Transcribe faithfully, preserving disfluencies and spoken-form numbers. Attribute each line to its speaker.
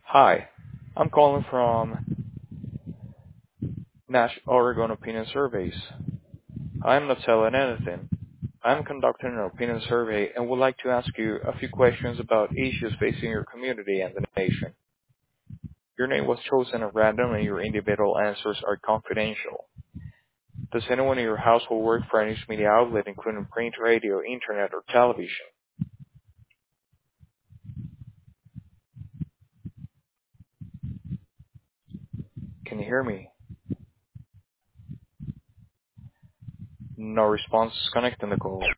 Speaker 1: Hi, I'm calling from Nash Oregon Opinion Surveys. I'm not selling anything. I'm conducting an opinion survey and would like to ask you a few questions about issues facing your community and the nation. Your name was chosen at random and your individual answers are confidential. Does anyone in your household work for a news media outlet including print, radio, internet, or television? Can you hear me? No response. Connecting the call.